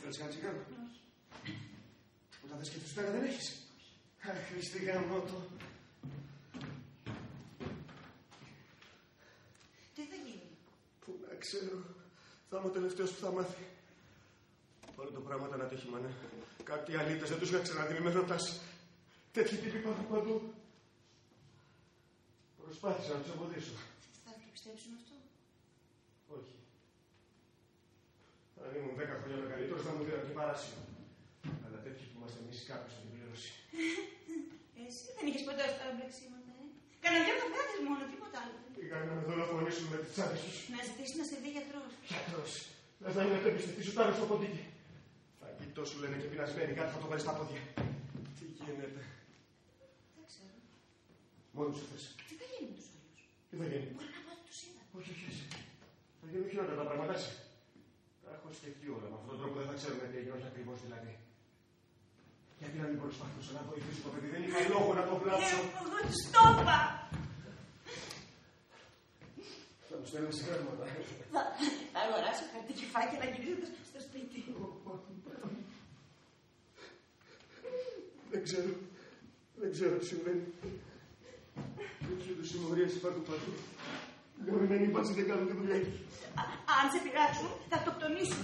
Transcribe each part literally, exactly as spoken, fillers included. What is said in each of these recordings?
Θέλεις ένα τσιγάρο? Όχι. Τίποτα δεν σκέφτεσαι πέρα δεν έχεις? Αχ, Χριστή γαμώτο. Τι θα γίνει? Πού να ξέρω. Θα είμαι ο τελευταίος που θα μάθει. Όλο το πράγμα ήταν ατύχημα, ναι. Κάποιοι αλήτες δεν τους είχα ξαναδεί με ρωτάς. Τέτοιοι τύποι υπάρχουν παντού. Προσπάθησα να τους εμποδίσω. Θα το πιστέψουν αυτό? Όχι. Αν ήμουν δέκα χρόνια μεγαλύτερος θα μου δίναν και παράσημο. Αλλά τέτοιοι που είμαστε εμείς κάποιος θα την πληρώσει. Εσύ δεν είχες ποτέ αυτά τα μπλεξίματα, ε? Κάνα δυο καφέδες μόνο, τίποτα άλλο. Πήγαν να με δολοφονήσουν με τις τσάντες τους. Να ζητήσεις να σε δει γιατρός. Γιατρός. Να θα είναι το εμπιστευτή σου τάρι στο ποντίκι. Φαγητό σου λένε και πεινασμένοι, κάτι θα το βάλει στα πόδια. Τι γίνεται? Δεν ξέρω. Μόνο σου θες. Τι θα γίνει με τους άλλους? Τι θα γίνει? Μπορεί να πω ότι τους είδα. Όχι, όχι, όχι. Θα γίνουν χειρότερα τα πραγματάκια. Τα έχω σκεφτεί όλα. Με αυτόν τον τρόπο δεν θα ξέρουμε τι έγινε, όχι ακριβώς δηλαδή. Γιατί να μην προσπαθούσα να βοηθήσω το παιδί, δεν είχα λόγο να το βλάψω. Εγώ τους το είπα. Θα μου στέλνει σε γράμματα. Θα αγοράσω χαρτί και φάκελα γυρίζοντας στο σπίτι. Δεν ξέρω. Δεν ξέρω τι συμβαίνει. Τέτοιου είδους συμμορίες υπάρχουν παντού. Γραμμένοι μπάτσοι δεν κάνουν τη δουλειά τους. Αν σε πειράξουν, θα αυτοκτονήσουν.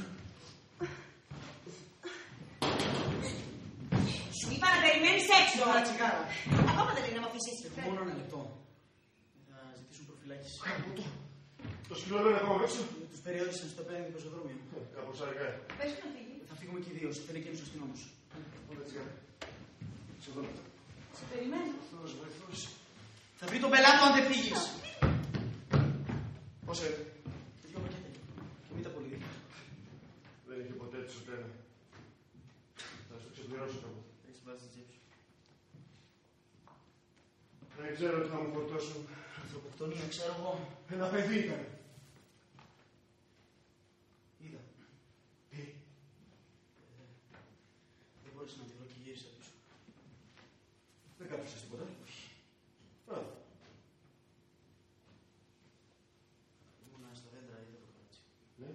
Σου είπα να περιμένεις έξω. Τώρα τσιγάρα. Ακόμα δεν λέει να μ' αφήσεις. Μόνο ένα λεπτό. Θα ζητήσουν προφυλάκηση. Κάπου το σκυλό είναι ακόμα έξω. Τους περιόρισαν στο πέναντι πεζοδρόμιο. Κάπως αργά. Πες να φύγει. Θα φύγουμε και οι δύο. Θα είναι και ο αστυνόμος. Όλα τσιγάρα. Σε δω μετά. Σε περιμένω. Βοηθός, βοηθός. Θα βρει τον πελάτο αν δεν φύγεις. Πώς έρθει? Δυο πακέτα. Και μην τα πολύ δίκαια. Δεν είχε ποτέ τη σωτένα. Θα σου ξεπληρώσω το. Έχεις βάζει την τσέπη σου. Δεν ξέρω τι θα μου φορτώσουν. Ανθρωποκτονία, ξέρω εγώ. Ένα παιδί ήταν. Είδα. Τι? Δεν μπόρεσα να τη βρω και γύρισα πίσω. Δεν κάψες τίποτα. Όχι. Α, Ήμουνα στα δέντρα, είδα το κορίτσι. ναι.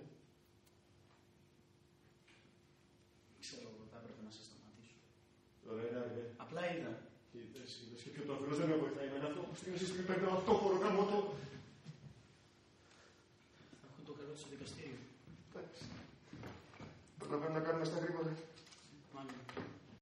Ξέρω εγώ, θα έπρεπε να σε σταματήσω. Ωραία, είναι αργά. Απλά είδα. Είδες, είδες και ποιο το αφιλός δεν με βοηθάει. Εμένα αυτό που στην στιγμή παίρνω αυτό χώρο γάμο το. Θα έχω το καλό της στο δικαστήριο.